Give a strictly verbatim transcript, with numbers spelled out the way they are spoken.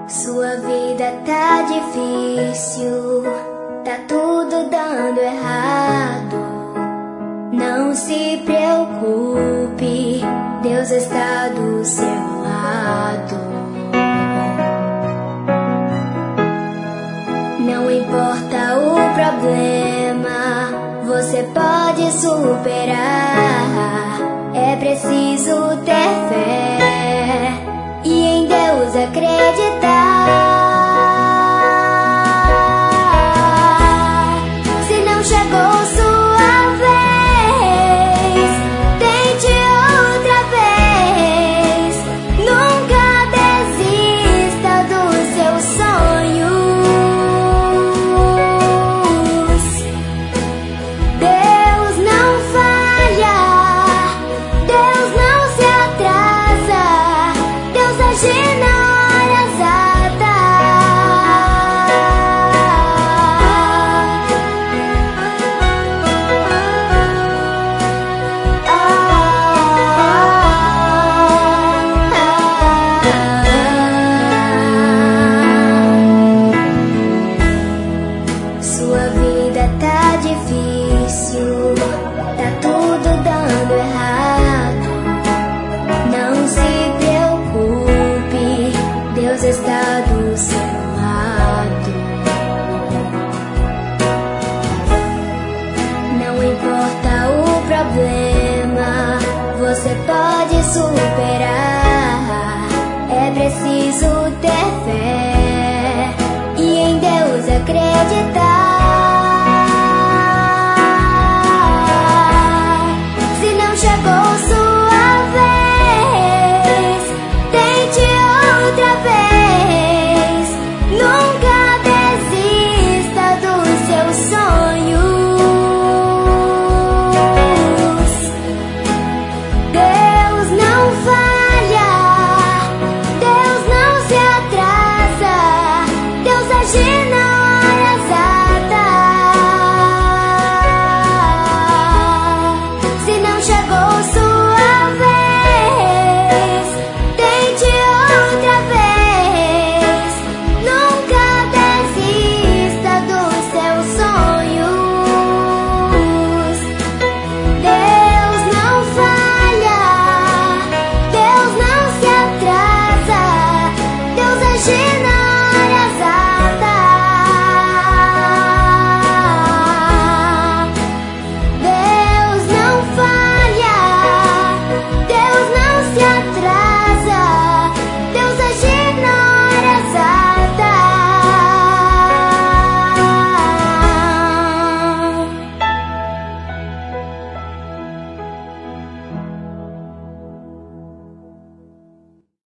Sua vida tá difícil, tá tudo dando errado. Não se preocupe, Deus está do seu lado. Não importa o problema, você pode superar. É preciso ter fé e em Deus acreditar. Se não chegou sua vez, tente outra vez. Nunca desista dos seus sonhos. Deus não falha, Deus não se atrasa, Deus age na hora exata. Ah, ah, ah. Sua vida tá difícil, tá tudo dando errado. Não se preocupe, Deus está do seu lado. Não importa o problema, você pode superar. É preciso ter fé e em Deus acreditar. Se não chegou sua vez, tente outra vez. Nunca desista dos seus sonhos. Deus não falha, Deus não se atrasa, Deus age na hora exata. Se não chegou sua vez, tente outra vez. Nunca desista dos seus sonhos. Deus não falha, Deus não se atrasa, Deus age